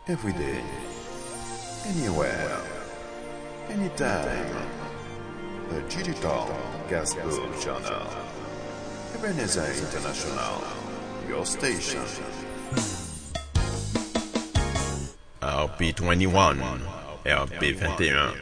Every day, anywhere, anytime. The Digital Gospel Channel. Ebenezer International, your station. RP21, RP21.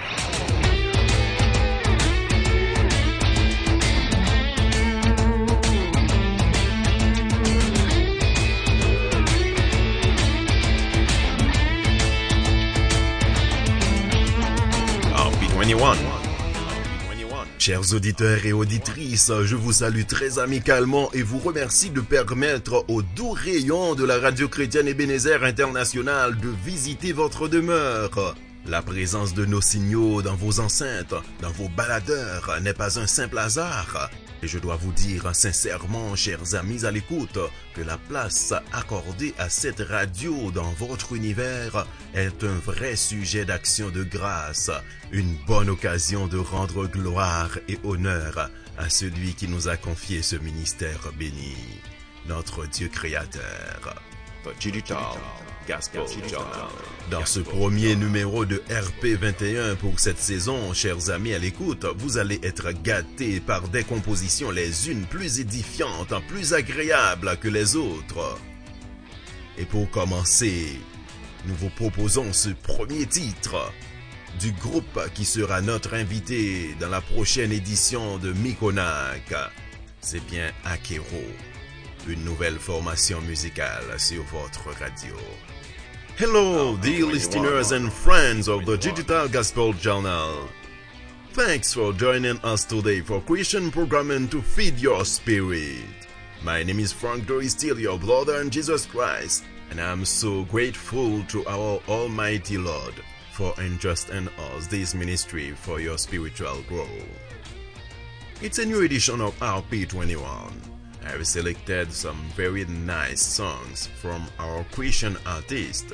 RP21. Chers auditeurs et auditrices, je vous salue très amicalement et vous remercie de permettre aux doux rayons de la radio chrétienne Ebenezer International de visiter votre demeure. La présence de nos signaux dans vos enceintes, dans vos baladeurs, n'est pas un simple hasard. Et je dois vous dire sincèrement, chers amis à l'écoute, que la place accordée à cette radio dans votre univers est un vrai sujet d'action de grâce, une bonne occasion de rendre gloire et honneur à celui qui nous a confié ce ministère béni, notre Dieu créateur. Digital Gospel Channel. Dans ce premier numéro de RP21 pour cette saison, chers amis à l'écoute, vous allez être gâtés par des compositions les unes plus édifiantes, plus agréables que les autres. Et pour commencer, nous vous proposons ce premier titre du groupe qui sera notre invité dans la prochaine édition de Mikonak. C'est bien Akero. Une nouvelle formation musicale sur votre radio. Hello, dear listeners and friends of the Digital Gospel Channel. Thanks for joining us today for Christian programming to feed your spirit. My name is Frank Doristil, your brother in Jesus Christ, and I'm so grateful to our Almighty Lord for entrusting us this ministry for your spiritual growth. It's a new edition of RP21. I've selected some very nice songs from our Christian artists.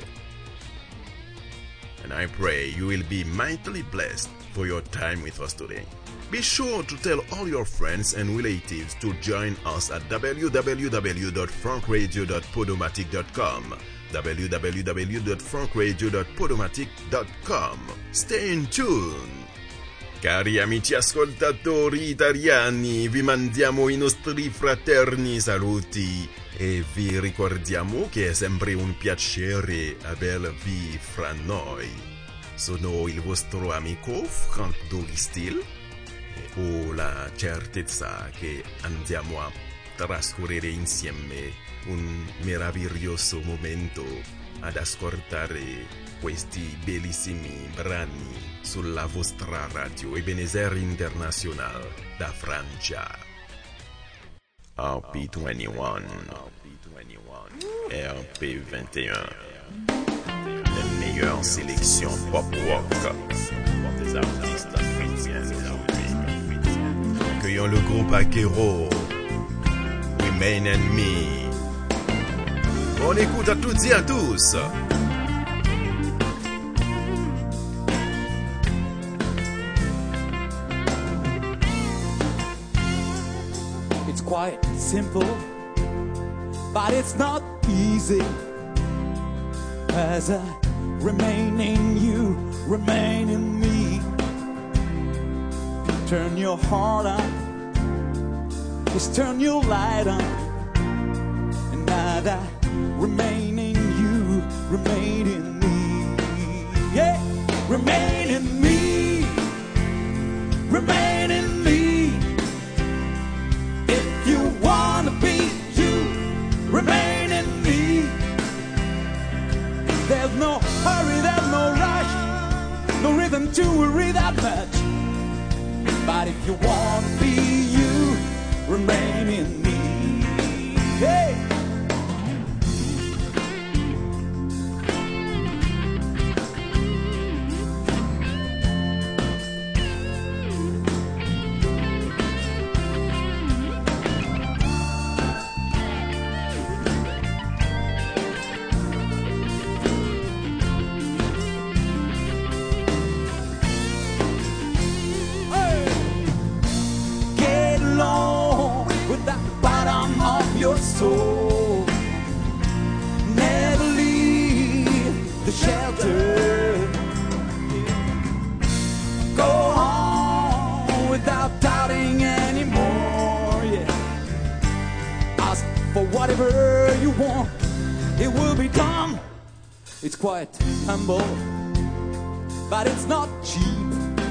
And I pray you will be mightily blessed for your time with us today. Be sure to tell all your friends and relatives to join us at www.frankradio.podomatic.com www.frankradio.podomatic.com. Stay in tune. Cari amici ascoltatori italiani, vi mandiamo i nostri fraterni saluti e vi ricordiamo che è sempre un piacere avervi fra noi. Sono il vostro amico Frank Doristil e ho la certezza che andiamo a trascorrere insieme un meraviglioso momento ad ascoltare questi bellissimi brani sulla vostra radio Ebenezer International da Francia. RP21, RP21, les meilleures sélections pop-rock des artistes chrétiens d'aujourd'hui. Accueillons le groupe Akero, Remain and Me. Bonne écoute à toutes et à tous. Quite simple, but it's not easy. As I remain in you, remain in me. Turn your heart on, just turn your light on. And now that remain in you, remain in me. Yeah, remain in me, remain in me. You wanna be you, remain in me. There's no hurry, there's no rush, no rhythm to worry that much. But if you wanna be you, remain in me. Hey! Get along with that the shelter. Go on without doubting anymore. Yeah. Ask for whatever you want, it will be done. It's quite humble, but it's not cheap.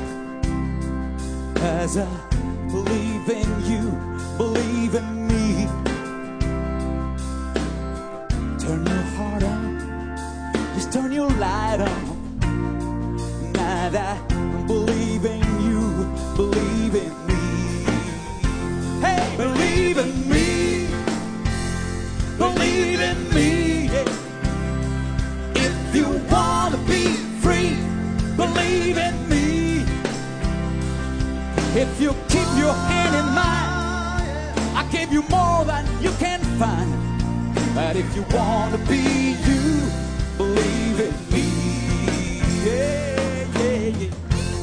As I believe in you, believe in me. Turn your heart on, just turn your light on. Now that I believe in you, believe in me. Hey, believe in me, believe in me. Yeah. If you want to be free, believe in me. If you keep your hand in mine, I give you more than you can find. But if you want to be you, believe in me. Yeah, yeah, yeah.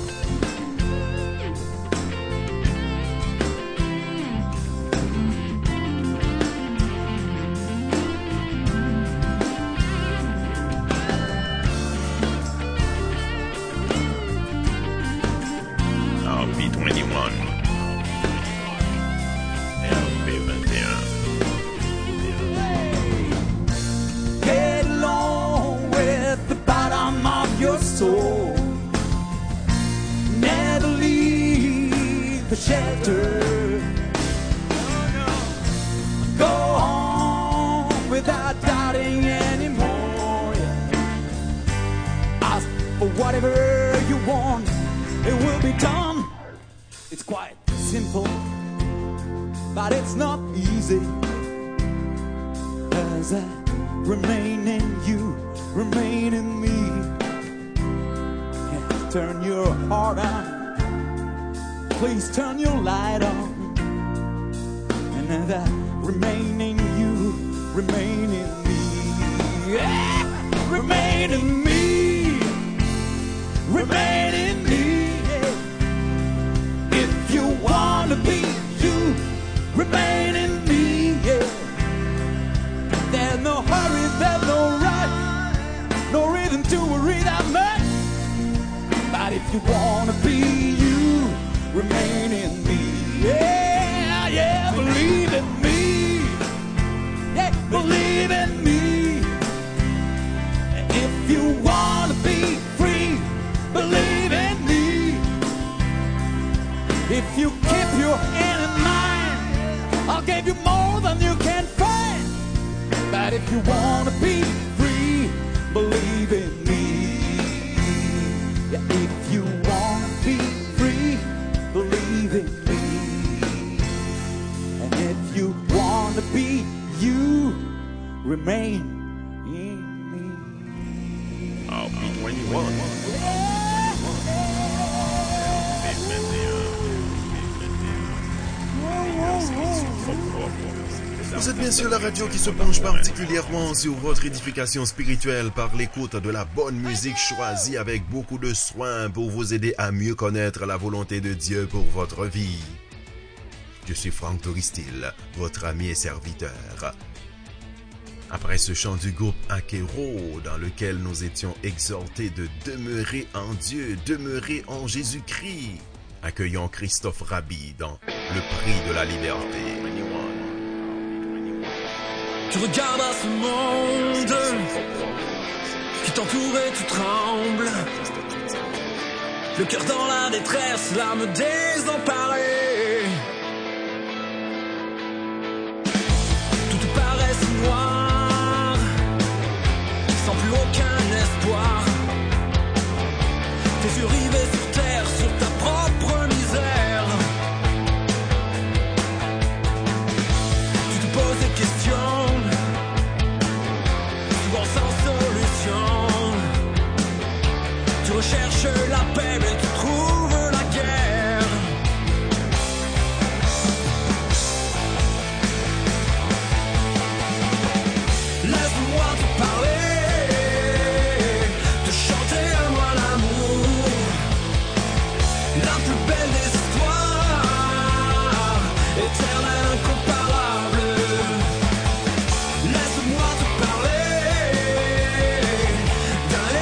LP21. Get along with the bottom of your soul. Never leave the shelter. Go on without doubting anymore. Yeah. Ask for whatever you want, it will be done. It's quite simple, but it's not easy. As I remain in you, remain in me. Yeah, turn your heart on, please turn your light on. And as I remain in you, remain in me. Yeah, remain in me, remain in me. Yeah. If you want to be you, remain in me. Yeah. There's no hurry, there's no rush, no reason to worry that much. But if you wanna be you, remain in me. Yeah, yeah, believe in me. Yeah, believe in me. If you wanna be free, believe in me. If you keep your hand in mine, I'll give you more than you can find. But if you wanna be free, believe in me. Yeah, if you wanna be free, believe in me. And if you wanna be you, remain in me. LP21. Vous êtes bien sûr la radio qui se penche particulièrement sur votre édification spirituelle par l'écoute de la bonne musique choisie avec beaucoup de soin pour vous aider à mieux connaître la volonté de Dieu pour votre vie. Je suis Franck Toristil, votre ami et serviteur. Après ce chant du groupe Akero, dans lequel nous étions exhortés de demeurer en Dieu, demeurer en Jésus-Christ, accueillons Christophe Rabhi dans Le Prix de la Liberté. Tu regardes à ce monde qui t'entoure et tu trembles, le cœur dans la détresse, l'âme désemparée. Tout te paraît si noir, sans plus aucun espoir. Tes yeux rivés sur terre, sur ta propre misère. Tu te poses des questions, souvent sans solution. Tu recherches la paix mais tu trouves la guerre. Laisse-moi te parler, te chanter à moi l'amour, la plus belle des histoires, éternelle, incomparable. Laisse-moi te parler d'un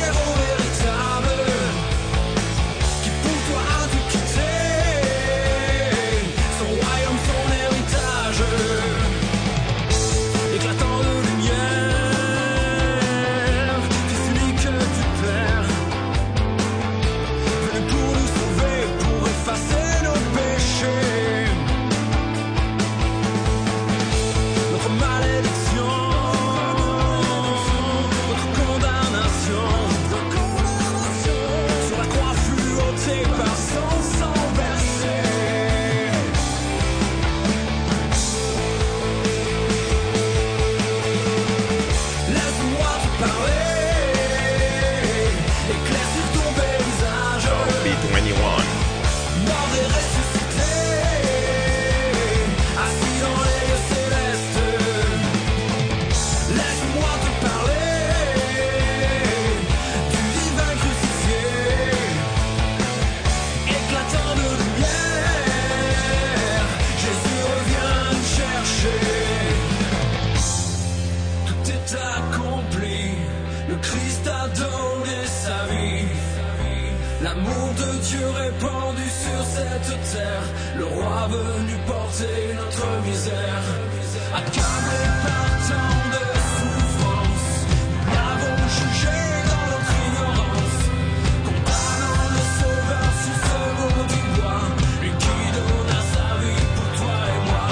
le Christ a donné sa vie. L'amour de Dieu répandu sur cette terre, le roi venu porter notre misère. Accablé par tant de souffrance, nous l'avons jugé dans notre ignorance, condamnant le sauveur sur ce maudit bois, lui qui donna sa vie pour toi et moi.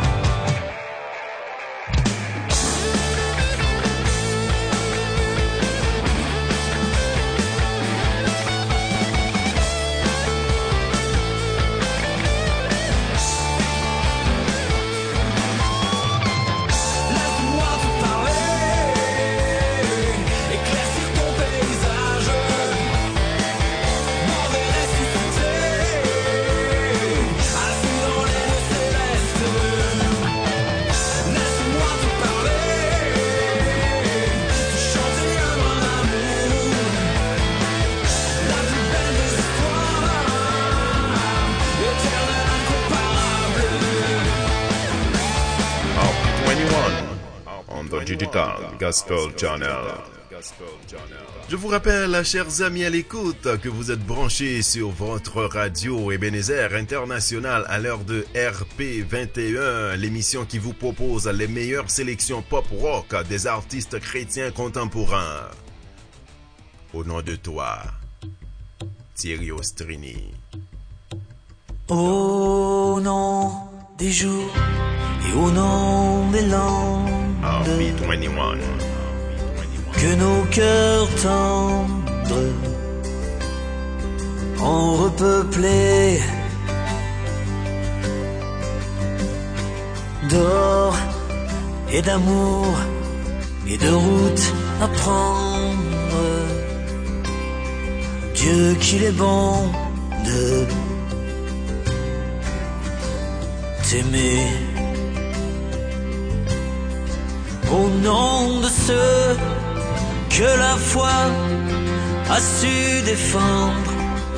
Digital Gospel Channel. Je vous rappelle, chers amis à l'écoute, que vous êtes branchés sur votre radio Ebenezer International à l'heure de RP21, l'émission qui vous propose les meilleures sélections pop-rock des artistes chrétiens contemporains. Au nom de toi, Thierry Ostrini. Au nom des jours et au nom des landes, RP21. Que nos cœurs tendres ont repeuplé d'or et d'amour et de routes à prendre. Dieu qu'il est bon de t'aimer. Au nom de ceux que la foi a su défendre,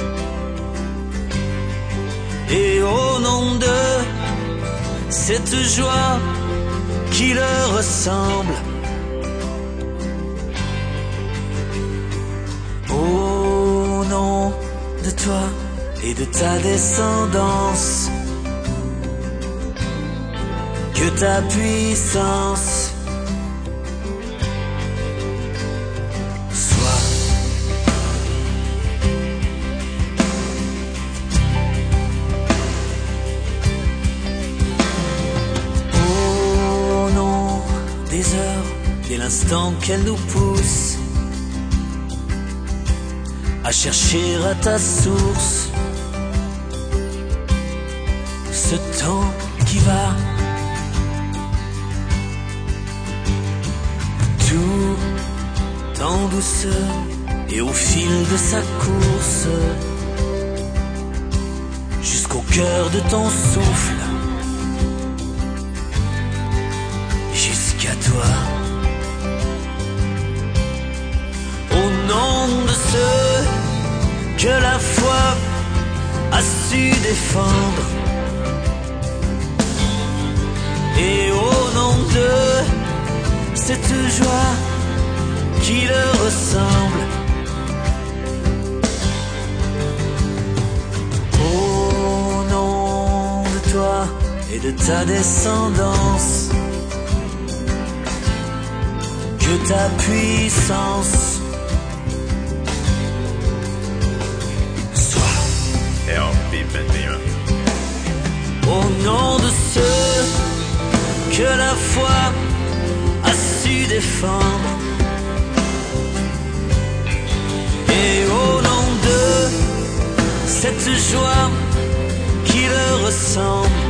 et au nom de cette joie qui leur ressemble, au nom de toi et de ta descendance, que ta puissance l'instant qu'elle nous pousse à chercher à ta source, ce temps qui va tout en douceur et au fil de sa course jusqu'au cœur de ton souffle, jusqu'à toi. Au nom de ceux que la foi a su défendre, et au nom de cette joie qui leur ressemble, au nom de toi et de ta descendance, que ta puissance RP21. Au nom de ceux que la foi a su défendre, et au nom de cette joie qui leur ressemble,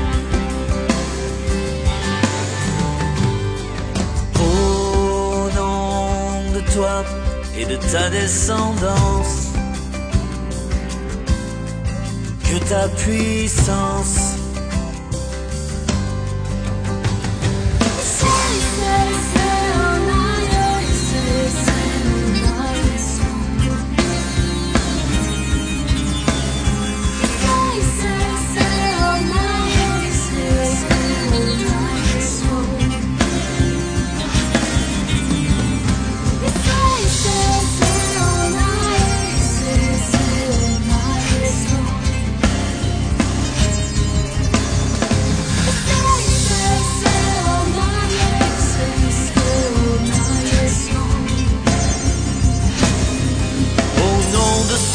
au nom de toi et de ta descendance, que ta puissance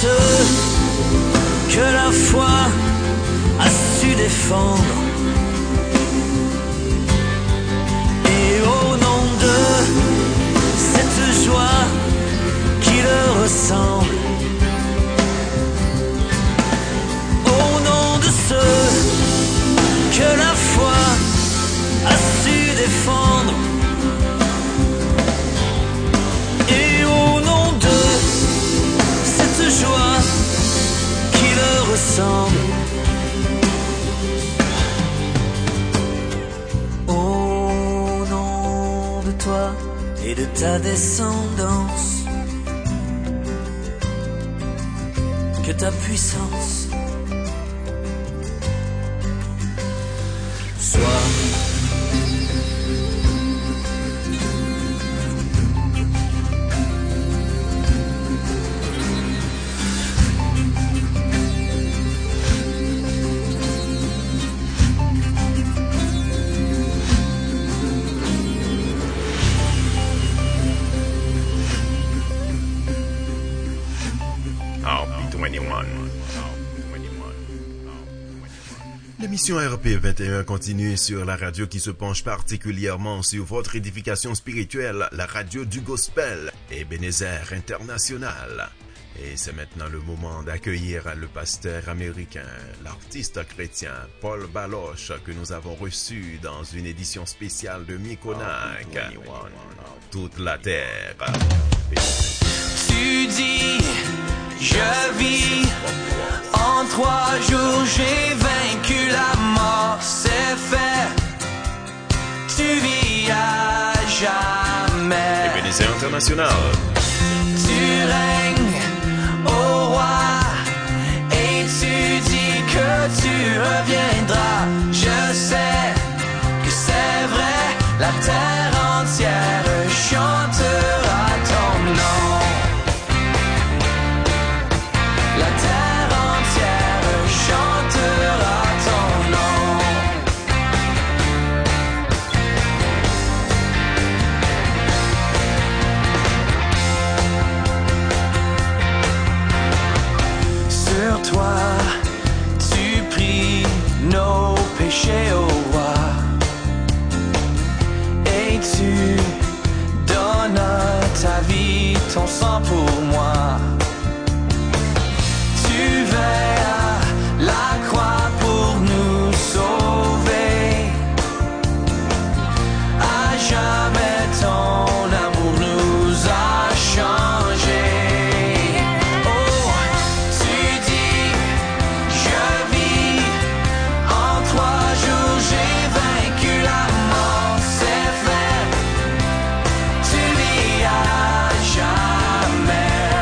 ceux que la foi a su défendre. Et au nom de cette joie qui leur ressemble, au nom de ceux que la foi a su défendre, et au nom de cette joie qui leur ressemble, au nom de toi et de ta descendance, que ta puissance soit. L'émission RP21 continue sur la radio qui se penche particulièrement sur votre édification spirituelle, la radio du Gospel, Ebenezer International. Et c'est maintenant le moment d'accueillir le pasteur américain, l'artiste chrétien Paul Baloche, que nous avons reçu dans une édition spéciale de Mikonak. Toute la terre. Tu dis, je vis, en 3 jours j'ai vaincu la mort, c'est fait, tu vis à jamais. Ebenezer International. Tu règnes au roi et tu dis que tu reviendras. Je sais que c'est vrai, la terre entière chantera ton nom. La terre entière chantera ton nom. Sur toi, tu pries nos péchés au roi, et tu donnes ta vie, ton sang pour moi. Tu vas à la croix pour nous sauver. À jamais ton amour nous a changés. Oh, tu dis, je vis, en 3 jours j'ai vaincu la mort, c'est fait, tu vis à jamais.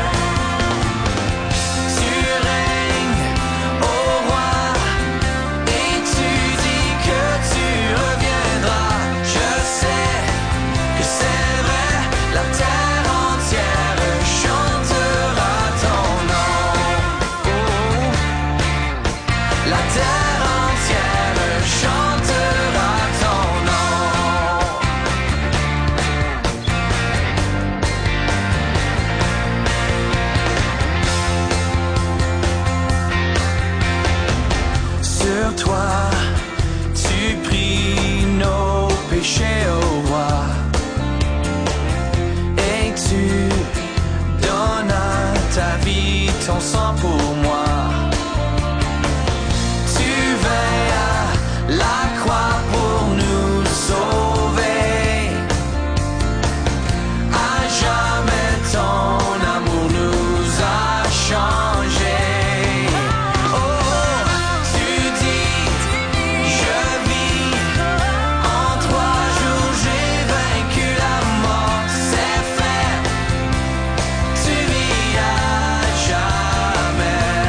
Ton sang pour moi. Tu vas à la croix pour nous sauver. À jamais ton amour nous a changés. Oh, tu dis, je vis, en 3 jours j'ai vaincu la mort, c'est fait, tu vis à jamais.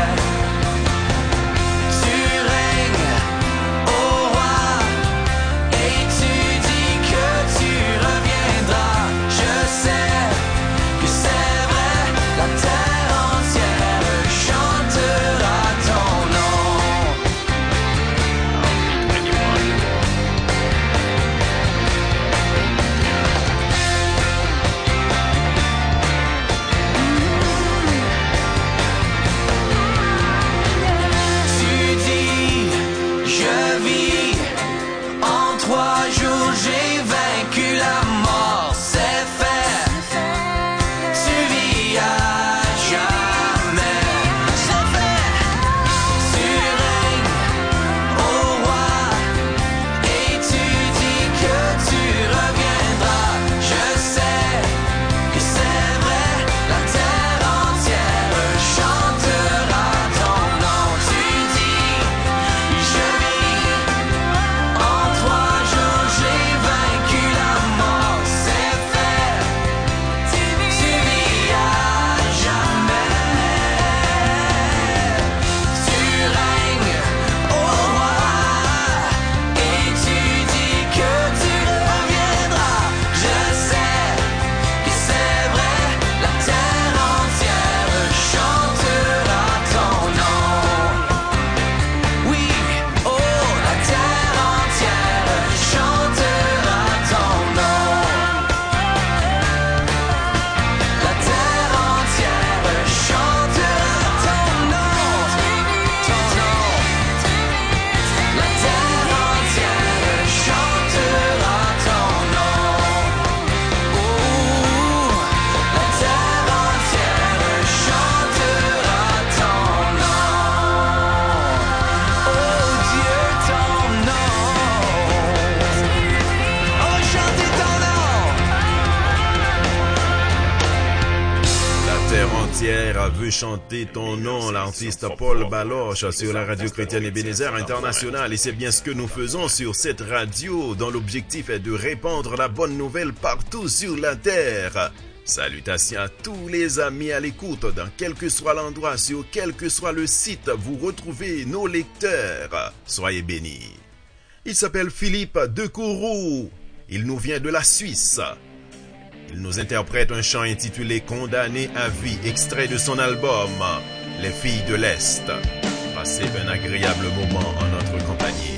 terre entière veut chanter ton nom, l'artiste Paul Baloche sur la radio chrétienne Ebenezer International. Et c'est bien ce que nous faisons sur cette radio, dont l'objectif est de répandre la bonne nouvelle partout sur la terre. Salutations à tous les amis à l'écoute, dans quel que soit l'endroit, sur quel que soit le site, vous retrouvez nos lecteurs. Soyez bénis. Il s'appelle Philippe Decourroux. Il nous vient de la Suisse. Il nous interprète un chant intitulé Condamné à vie, extrait de son album Les filles de l'Est. Passez un agréable moment en notre compagnie.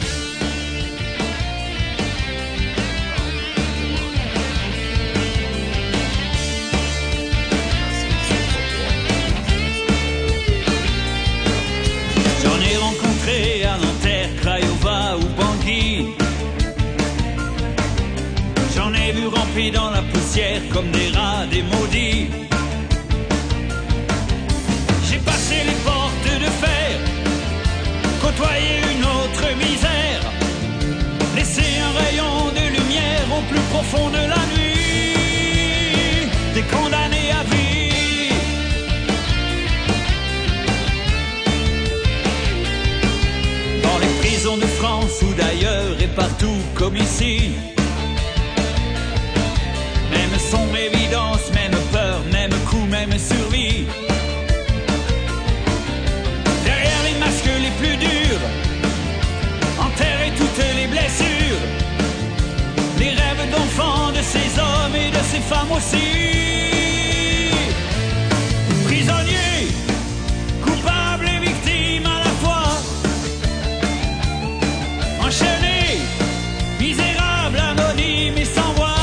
J'en ai rencontré à Nanterre, Craiova ou Bangui. J'en ai vu remplis dans la poussière comme des rats, des maudits. J'ai passé les portes de fer, côtoyé une autre misère, laissé un rayon de lumière au plus profond de la nuit. Des condamnés à vie. Dans les prisons de France ou d'ailleurs et partout comme ici. Même sombre évidence, même peur, même coup, même survie. Derrière les masques les plus durs, enterrer toutes les blessures, les rêves d'enfants de ces hommes et de ces femmes aussi. Prisonniers, coupables et victimes à la fois, enchaînés, misérables, anonymes et sans voix.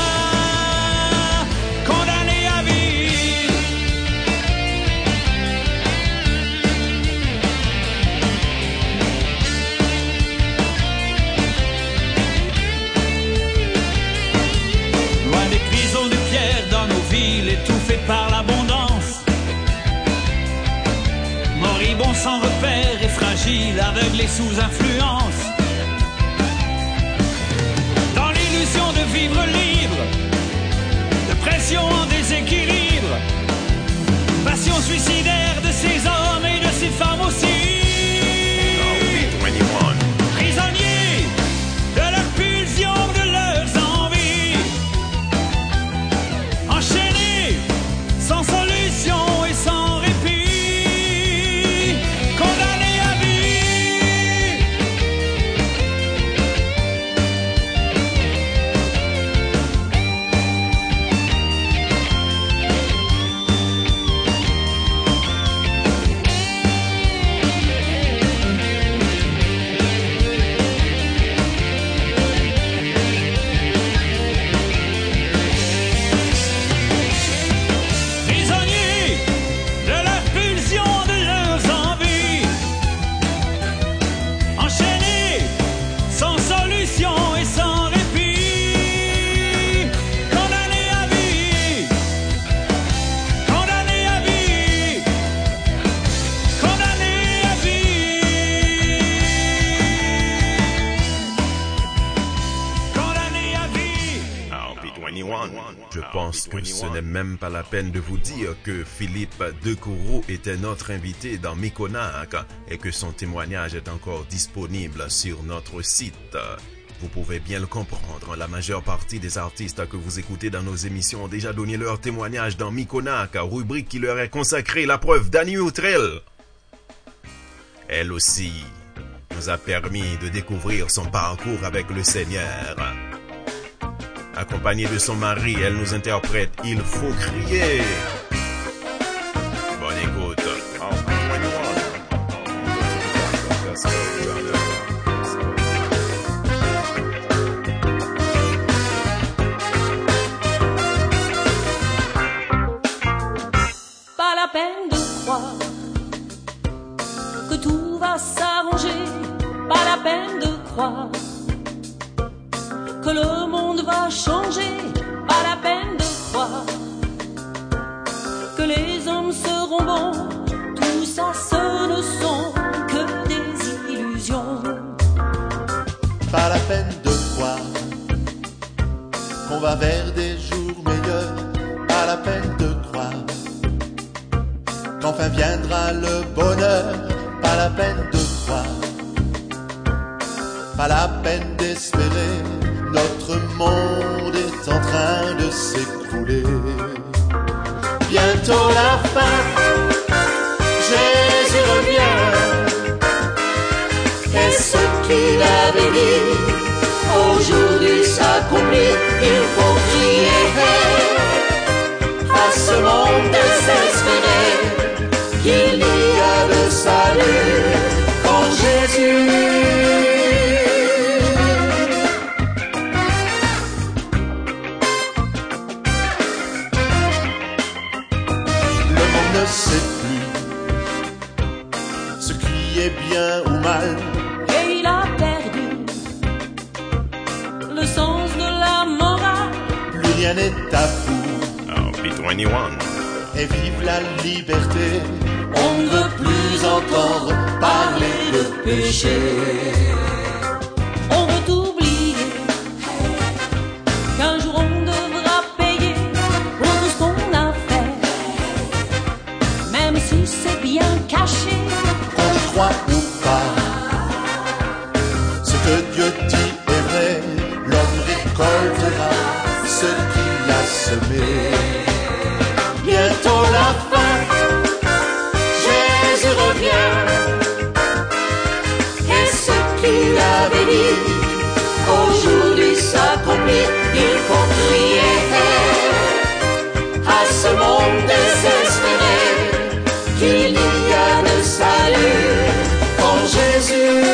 Étouffé par l'abondance, moribond sans repère et fragile, aveugle et sous influence. Dans l'illusion de vivre libre, de pression en déséquilibre, passion suicidaire de ces hommes et de ces femmes aussi. Prisonniers de leur pulsion, de leurs envies, enchaînés sans solution et sans répit, condamnés à vie. Je pense que ce n'est même pas la peine de vous dire que Philippe Decourroux était notre invité dans Mikonak et que son témoignage est encore disponible sur notre site. Vous pouvez bien le comprendre, la majeure partie des artistes que vous écoutez dans nos émissions ont déjà donné leur témoignage dans Mikonak, rubrique qui leur est consacrée. La preuve, Dani Outrel, elle aussi, nous a permis de découvrir son parcours avec le Seigneur. Accompagnée de son mari, elle nous interprète « Il faut crier ». Bonne écoute. Pas la peine de croire que tout va s'arranger, pas la peine de croire que le monde va changer, pas la peine de croire que les hommes seront bons, tout ça ce ne sont que des illusions. Pas la peine de croire qu'on va vers des jours meilleurs, pas la peine de croire qu'enfin viendra le bonheur. Pas la peine de croire, pas la peine d'espérer, notre monde est en train de s'écrouler. Bientôt la fin, Jésus revient, et ce qu'il avait dit aujourd'hui s'accomplit. Il faut crier à ce monde désespéré qu'il y a le salut en Jésus. Le monde ne sait plus ce qui est bien ou mal, et il a perdu le sens de la morale. plus rien n'est tabou, B21. et vive la liberté. On ne veut plus entendre parler de péché. On veut oublier qu'un jour on devra payer pour tout ce qu'on a fait, même si c'est bien caché. Qu'on y croit ou pas, ce que Dieu dit est vrai, l'homme récoltera ce qu'il a semé. Bientôt la fin, Jésus revient, et ce qu'il avait dit aujourd'hui s'accomplit. Il faut crier à ce monde désespéré qu'il y a le salut en Jésus.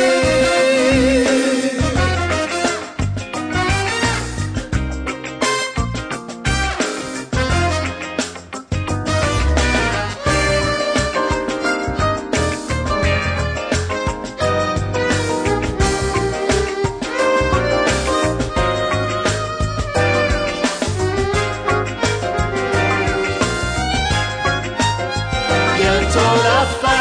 Bientôt la fin,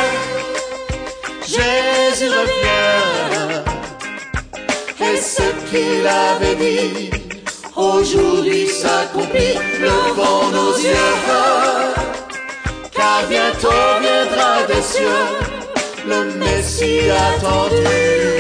Jésus revient, et ce qu'il avait dit aujourd'hui s'accomplit. Levons nos yeux, car bientôt viendra des cieux le Messie attendu.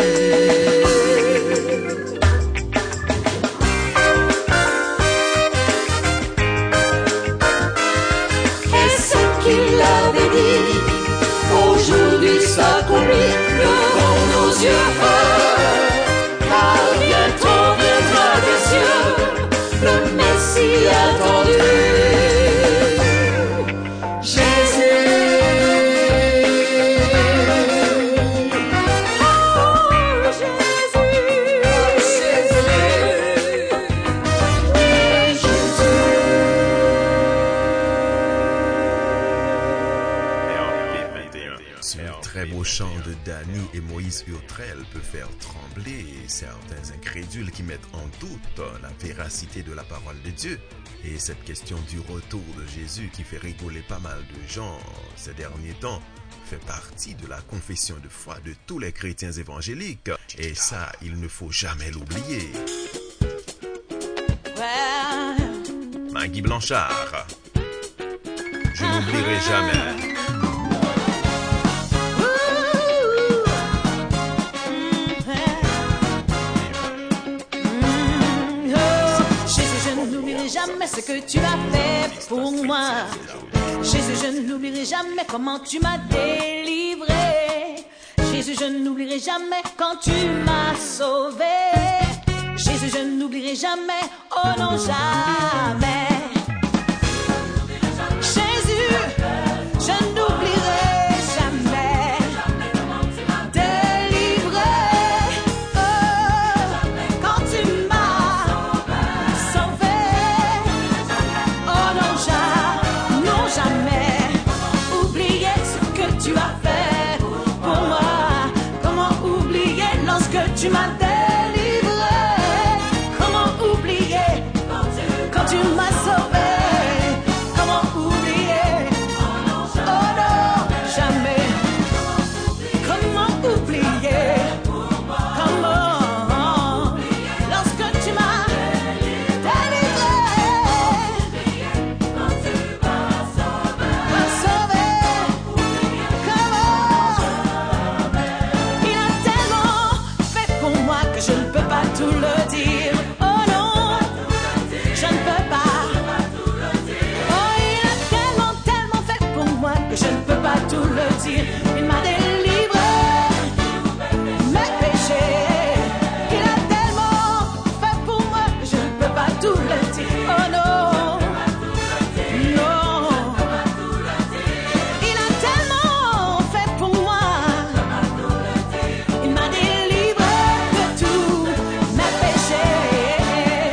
Qu'il avait dit aujourd'hui s'accomplit. Levons nos yeux, car bientôt viendra des cieux le Messie attendu. Jésus, oh Jésus, Ce très beau chant de Danny et Moïse Urtrel peut faire trembler certains incrédules qui mettent en doute la véracité de la parole de Dieu. Et cette question du retour de Jésus qui fait rigoler pas mal de gens ces derniers temps fait partie de la confession de foi de tous les chrétiens évangéliques. Et ça, il ne faut jamais l'oublier. Maggie Blanchard, je n'oublierai jamais. Jamais ce que tu as fait pour moi. Jésus, je n'oublierai jamais comment tu m'as délivré. Jésus, je n'oublierai jamais quand tu m'as sauvé. Jésus, je n'oublierai jamais, oh non, jamais. Jésus, je n'oublierai jamais. Délivré, oh, quand tu m'as sauvé. Oh non, jamais oublier ce que tu as fait pour moi. Comment oublier lorsque tu m'as délivré? Comment oublier quand tu m'as sauvé? Comment oublier? Oh non, jamais. Comment oublier? Comment lorsque tu m'as délivré? je ne peux pas tout le dire. Il m'a délivré mes péchés. Il a tellement fait pour moi que je ne peux pas tout le dire. Oh non, non. Il a tellement fait pour moi. Il m'a délivré de tous mes péchés.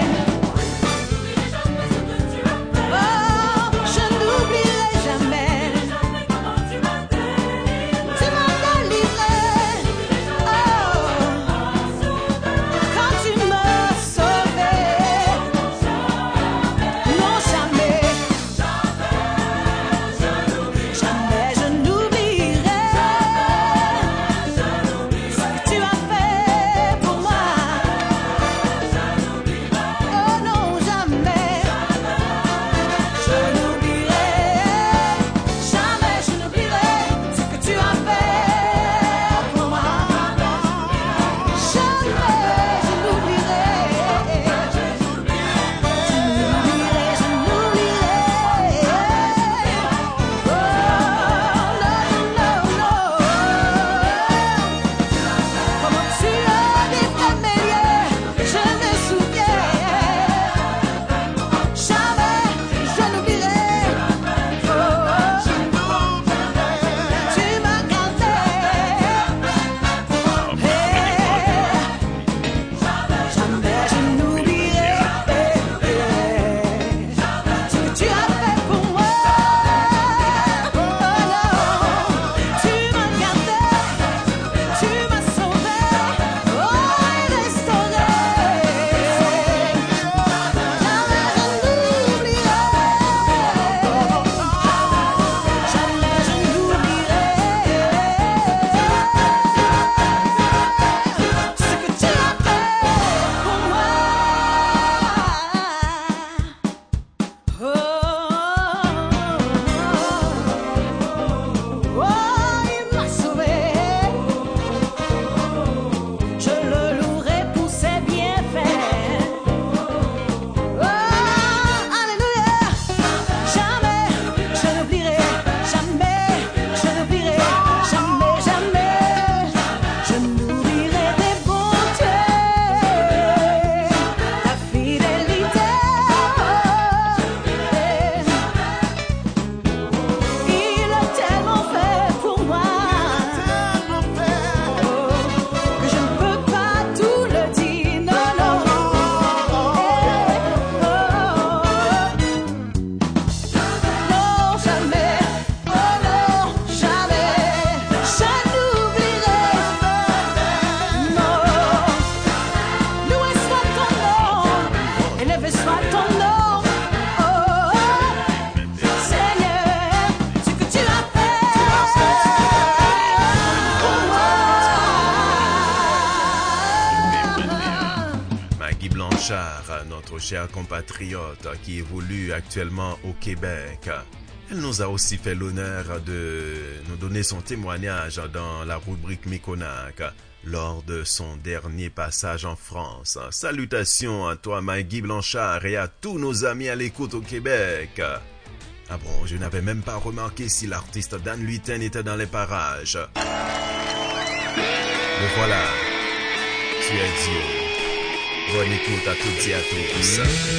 Oh, je n'oublierai jamais. Tu m'as délivré. Oh, quand tu m'as sauvé. Non, jamais. Jamais je n'oublierai ce que tu as fait pour moi. Oh non, jamais. Je n'oublierai. Jamais je n'oublierai ce que tu as fait pour moi. Jamais je n'oublierai. Je n'oublierai. Comment tu as délivré mes liens, je me souviens. Jamais je n'oublierai. Tu m'as gardé. Jamais je n'oublierai ce que tu as fait pour moi. Oh non, tu m'as gardé, tu m'as sauvé, oh et restauré. Jamais je n'oublierai. Jamais je n'oublierai ce que tu as fait pour moi. Oh, il m'a sauvé. Je le louerai pour ses bienfaits. Oh, alléluia. Jamais je n'oublierai. Jamais je n'oublierai. Jamais, jamais je n'oublierai tes bontés, ta fidélité. Il a tellement fait pour moi que je ne peux pas tout le dire. Non, non. Non, jamais. Oh non, jamais. Je n'oublierai. Non. Loué soit ton nom, élevé soit ton nom. Oh, Seigneur, ce que tu as fait pour moi. Maggie Blanchard, notre chère compatriote qui évolue actuellement au Québec. Elle nous a aussi fait l'honneur de nous donner son témoignage dans la rubrique Méconac lors de son dernier passage en France. Salutations à toi Maggie Blanchard et à tous nos amis à l'écoute au Québec. Ah bon, je n'avais même pas remarqué si l'artiste Dan Luiten était dans les parages. Le voilà, tu es Dieu. Bonne écoute à toutes et à tous.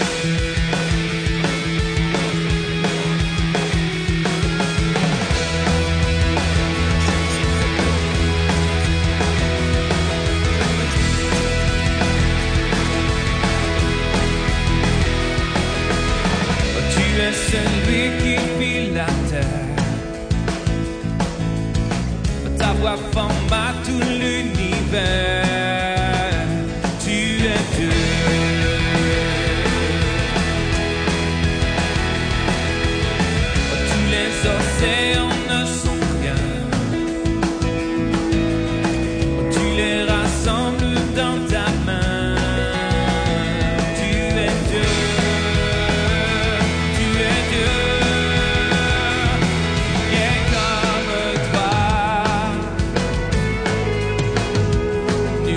Tu es celui qui fit la terre. Ta voix forma tout l'univers. Tu es Dieu. Tous les océans ne sont rien. Tu les rassembles dans ta main. Tu es Dieu. Tu es Dieu. Et comme toi,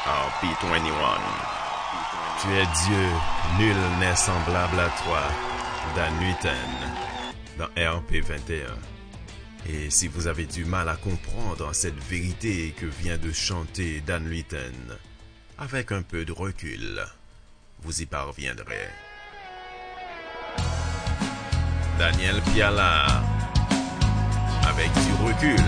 RP21. Tu es Dieu, nul n'est semblable à toi. Dan Luyten dans RP21. Et si vous avez du mal à comprendre cette vérité que vient de chanter Dan Luyten, avec un peu de recul, vous y parviendrez. Daniel Piala, avec du recul,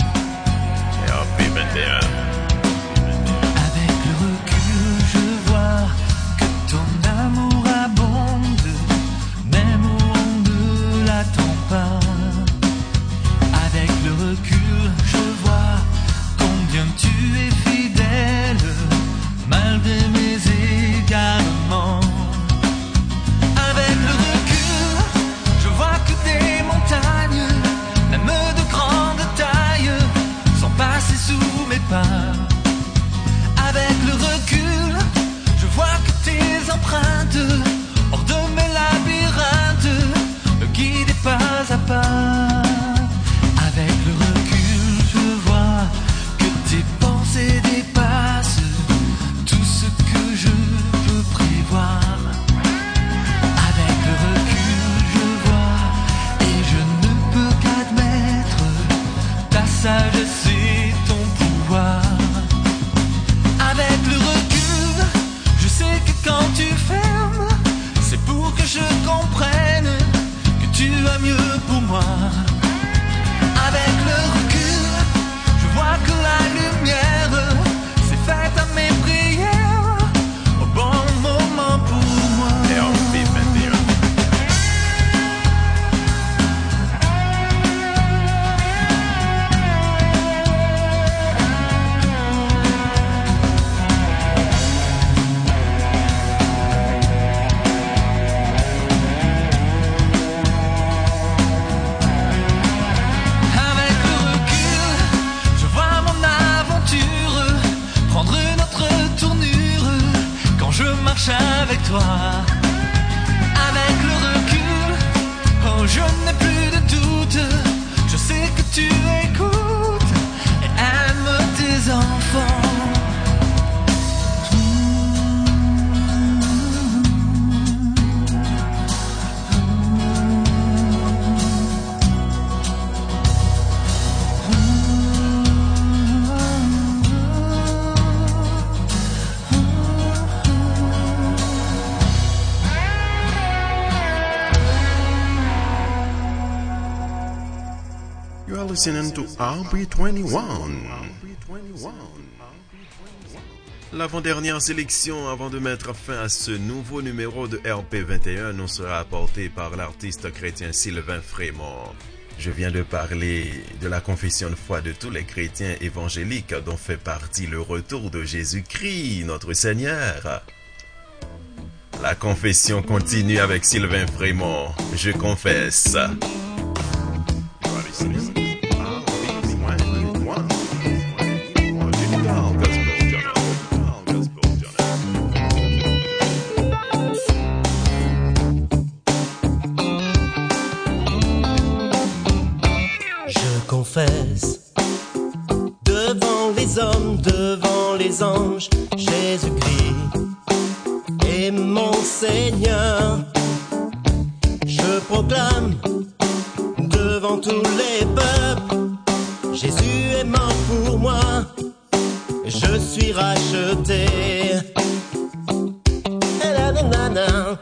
RP21. Avec le recul, je vois que ton amour abonde, même où on ne l'attend pas. Avec le recul, je vois combien tu es fidèle, malgré mes égarements. Avec le recul, je vois que des montagnes, même de grande taille, sont passées sous mes pas. Avec le recul, je vois que tes empreintes, hors de mes labyrinthes, me guident pas à pas. Avec le recul, je vois que tes pensées dépassent tout ce que je peux prévoir. Avec le recul, je vois et je ne peux qu'admettre ta sagesse et ton pouvoir. Avec le recul, je sais que quand tu fermes, c'est pour que je comprenne que tu as mieux pour moi. Avec le recul, je vois que la lumière s'est faite à mes prières au bon moment pour moi. RP21. Avec le recul, je vois mon aventure prendre une autre tournure quand je marche avec toi. Avec le recul, oh je n'ai plus de doute, je sais que tu écoutes et aimes tes enfants. You are listening to RP21. L'avant-dernière sélection avant de mettre fin à ce nouveau numéro de RP21 nous sera apportée par l'artiste chrétien Sylvain Frémont. Je viens de parler de la confession de foi de tous les chrétiens évangéliques dont fait partie le retour de Jésus-Christ, notre Seigneur. La confession continue avec Sylvain Frémont. Je confesse. Je confesse devant les hommes, devant les anges, Jésus-Christ est mon Seigneur. Je proclame devant tous les peuples, Jésus est mort pour moi, je suis racheté. Na-na-na-na.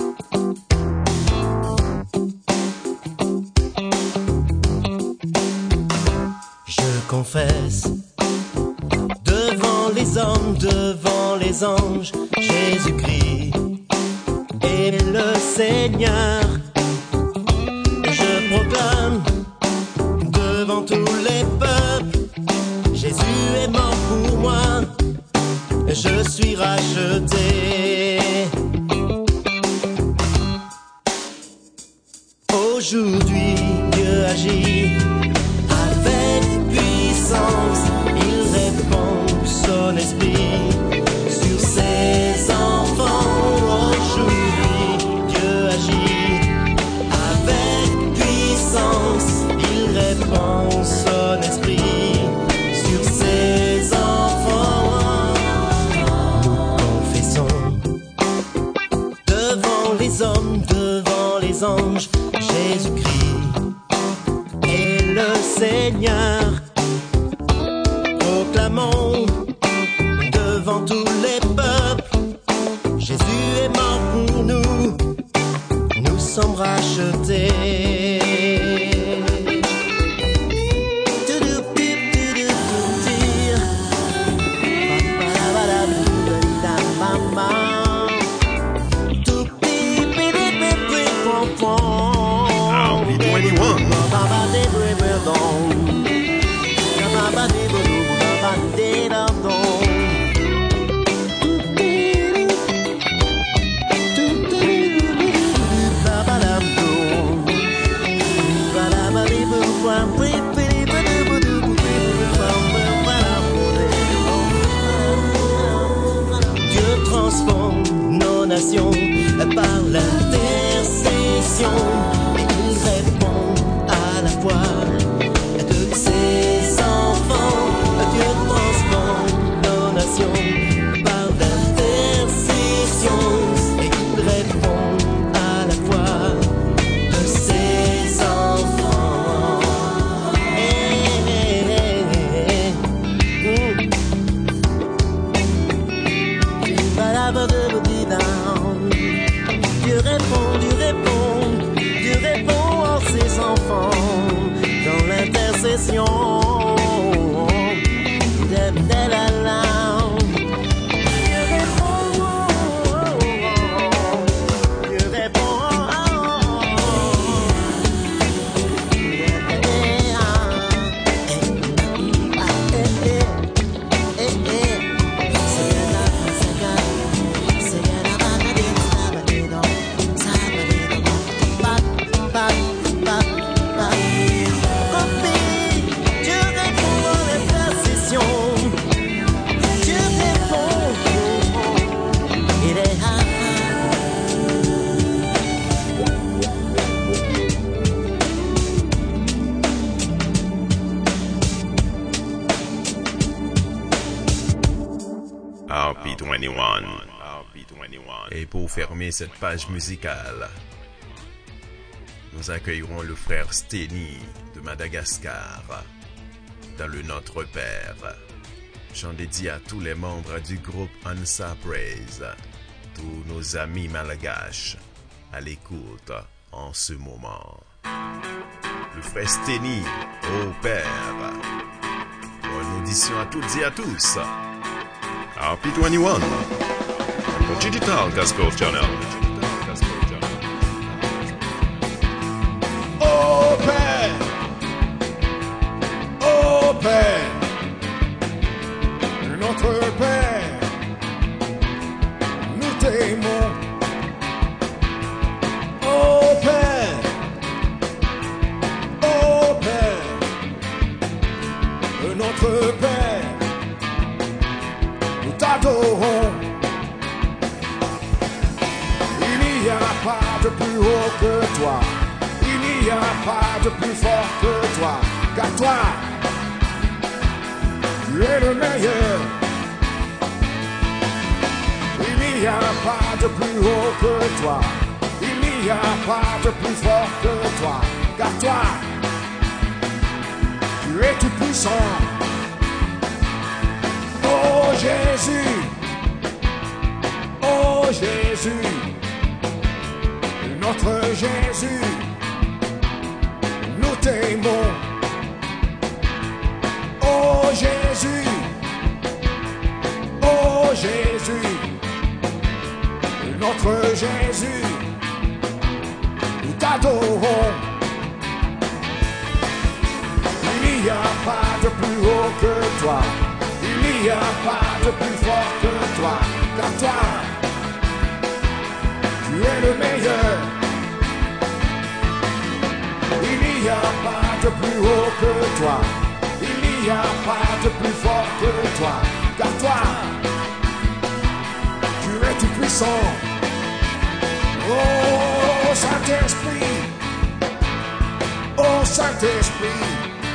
Je confesse devant les hommes, devant les anges, Jésus-Christ est le Seigneur. Je proclame devant tous les peuples, Jésus est mort pour moi, je suis racheté. Aujourd'hui, Dieu agit avec puissance, il répand son esprit sur ses enfants. Aujourd'hui, Dieu agit avec puissance, il répand son esprit sur ses enfants. Seigneur. Proclamons devant tous les peuples, Jésus est mort pour nous, nous sommes rachetés. Par l'intercession, et il répond à la voix de ses enfants. Dieu transforme nos nations par l'intercession, et il répond à la voix de ses enfants. Dieu répond à ses enfants dans l'intercession. Et pour fermer cette page musicale, nous accueillerons le frère Steny de Madagascar dans le Notre Père. Chant dédié à tous les membres du groupe Ansa Praise, tous nos amis malgaches à l'écoute en ce moment. Le frère Steny au Père. Bonne audition à toutes et à tous. RP21, the Digital Gospel Channel. Open, open, notre Père, nous t'aimons. Open, open, notre Père, nous t'adorons. Il n'y a pas de plus haut que toi. Il n'y a pas de plus fort que toi. Car toi, tu es le meilleur. Il n'y a pas de plus haut que toi. Il n'y a pas de plus fort que toi. Car toi, tu es tout puissant. Oh Jésus, oh Jésus, notre Jésus, nous t'aimons. Oh Jésus, oh Jésus, notre Jésus, nous t'adorons. Il n'y a pas de plus haut que toi. Il n'y a pas de plus fort que toi. Car toi, tu es le meilleur. Il n'y a pas de plus haut que toi. Il n'y a pas de plus fort que toi. Car toi, tu es tout puissant. Oh Saint-Esprit, oh Saint-Esprit,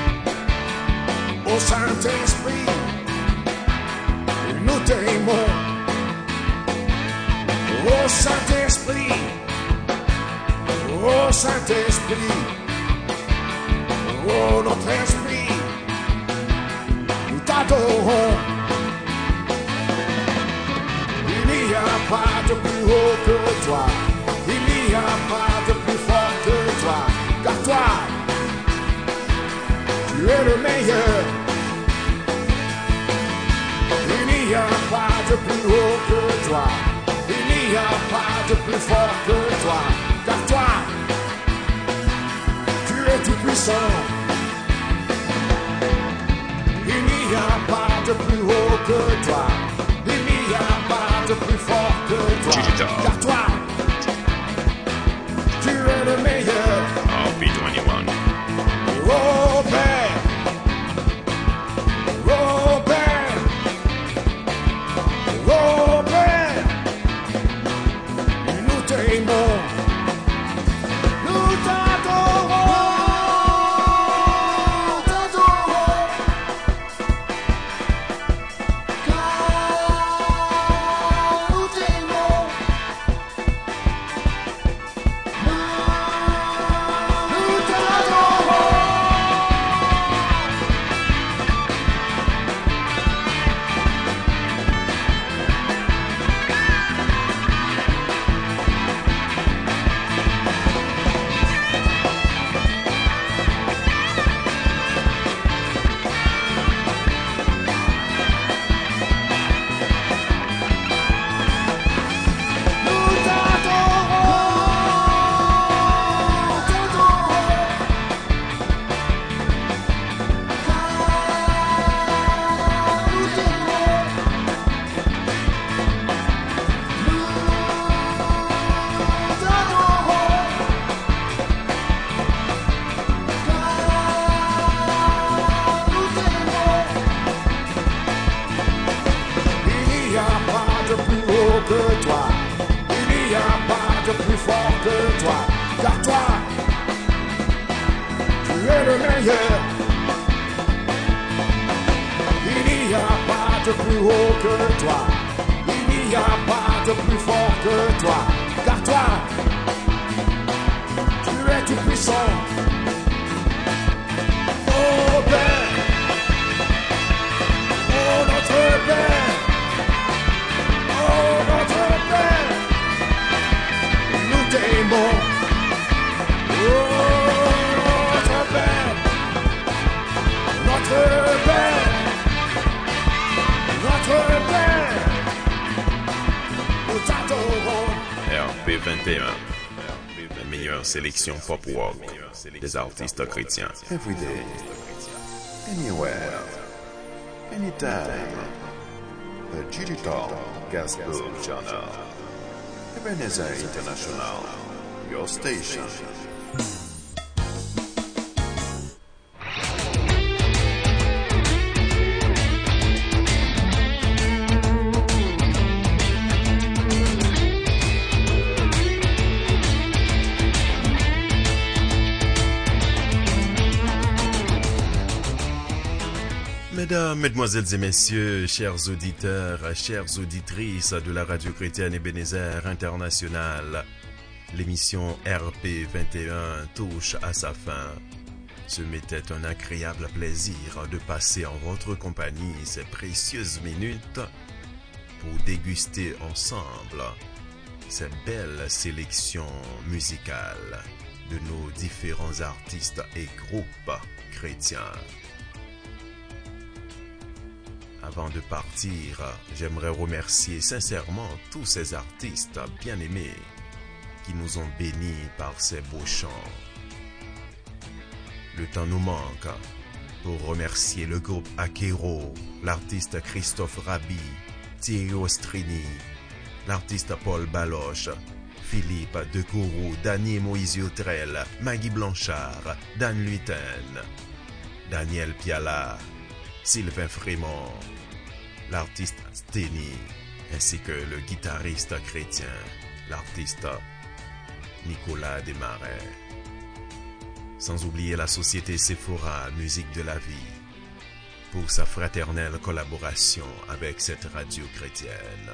oh Saint-Esprit, nous t'aimons. Oh Saint-Esprit, oh Saint-Esprit, oh notre esprit, es le meilleur. Il n'y a pas de plus haut que toi. Il n'y a pas de plus fort que toi. Car toi, tu es tout puissant. Il n'y a pas de plus haut que toi. Il n'y a pas de plus fort que toi. Car toi, tu es le meilleur. RP21. Oh Père, oh Père, oh Père, nous t'aimons, nous t'adorons, car nous t'aimons, nous t'adorons. Il n'y a pas de plus haut que toi. Il n'y a pas de plus fort que toi. Car toi, tu es le meilleur. Il n'y a pas de plus haut que toi. Il n'y a pas de plus fort que toi. Car toi, tu es tout puissant. Oh Père, oh notre Père. Oh notre Père, nous t'aimons. Oh notre Père, notre Père, notre Père, nous t'adorons. RP21. La meilleure sélection pop rock des artistes chrétiens. Every day, anywhere, anytime. The Digital Gospel Channel. Ebenezer International, your station. Mesdames, Mesdemoiselles et Messieurs, chers auditeurs, chères auditrices de la radio chrétienne Ebenezer International, l'émission RP21 touche à sa fin. Ce m'était un agréable plaisir de passer en votre compagnie ces précieuses minutes pour déguster ensemble ces belles sélections musicales de nos différents artistes et groupes chrétiens. Avant de partir, j'aimerais remercier sincèrement tous ces artistes bien-aimés qui nous ont bénis par ces beaux chants. Le temps nous manque pour remercier le groupe Akero, l'artiste Christophe Rabi, Thierry Ostrini, l'artiste Paul Baloche, Philippe Decourou, Daniel Moïse-Yotrel, Maggie Blanchard, Dan Luten, Daniel Piala, Sylvain Frémont, l'artiste Steny, ainsi que le guitariste chrétien, l'artiste Nicolas Desmarais. Sans oublier la société Sephora Musique de la Vie pour sa fraternelle collaboration avec cette radio chrétienne.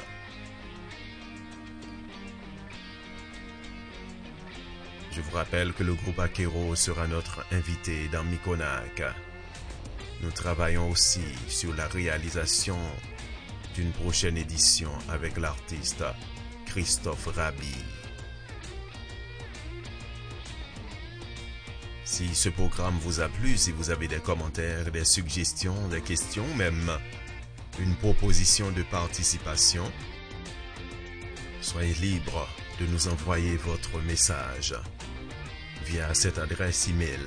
Je vous rappelle que le groupe Akero sera notre invité dans Mikonak. Nous travaillons aussi sur la réalisation d'une prochaine édition avec l'artiste Christophe Rabi. Si ce programme vous a plu, si vous avez des commentaires, des suggestions, des questions, même une proposition de participation, soyez libre de nous envoyer votre message via cette adresse email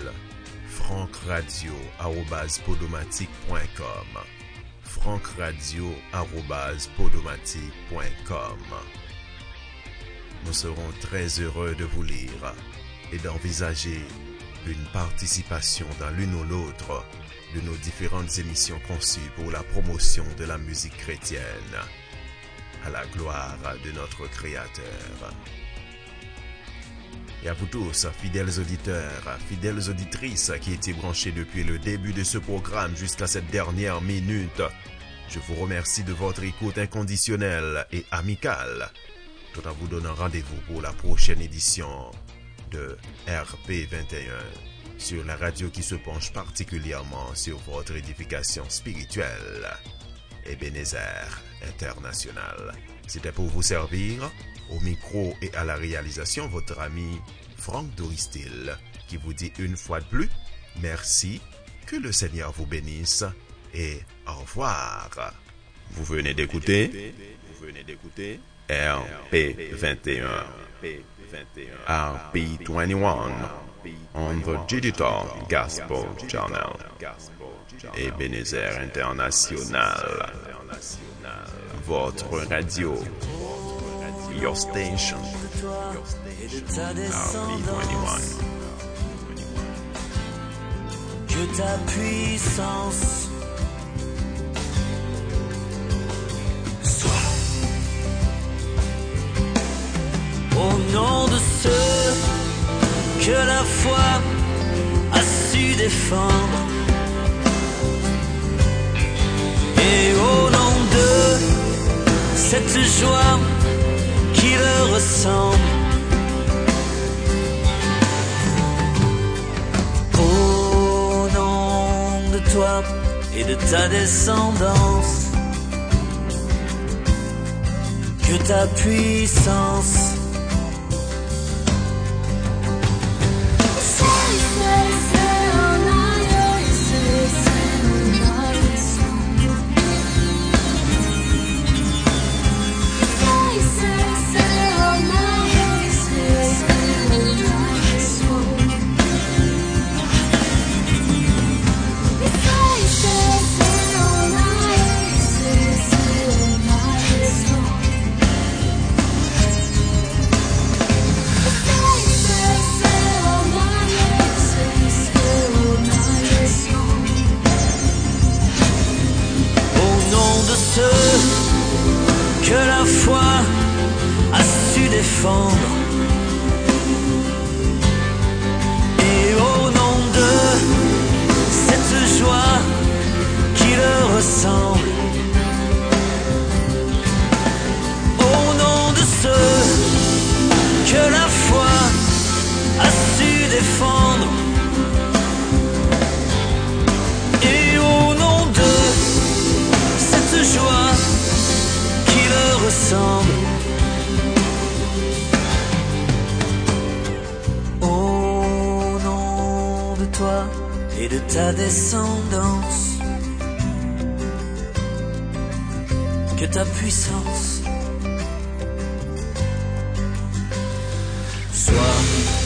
frankradio@podomatic.com frankradio@podomatic.com. Nous serons très heureux de vous lire et d'envisager une participation dans l'une ou l'autre de nos différentes émissions conçues pour la promotion de la musique chrétienne, à la gloire de notre Créateur. Et à vous tous, fidèles auditeurs, fidèles auditrices qui étaient branchés depuis le début de ce programme jusqu'à cette dernière minute, je vous remercie de votre écoute inconditionnelle et amicale, tout en vous donnant rendez-vous pour la prochaine édition de RP21 sur la radio qui se penche particulièrement sur votre édification spirituelle, Ebenezer International. C'était pour vous servir, au micro et à la réalisation, votre ami Franck Doristil, qui vous dit une fois de plus, merci, que le Seigneur vous bénisse et au revoir. Vous venez d'écouter RP21, RP21 on the Digital Gospel Channel, Ebenezer International, votre radio, your station, RP21. Que ta puissance soit au nom de ceux que la foi a su défendre, et au nom de cette joie qui leur ressemble, au nom de toi et de ta descendance, que ta puissance que la foi a su défendre, et au nom de cette joie qui leur ressemble, au nom de ceux que la foi a su défendre, et au nom de cette joie qui leur ressemble, au nom de toi et de ta descendance, que ta puissance soit